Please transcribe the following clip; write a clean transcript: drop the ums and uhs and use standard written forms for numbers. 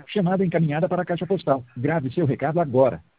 Chamada encaminhada para a caixa postal. Grave seu recado agora.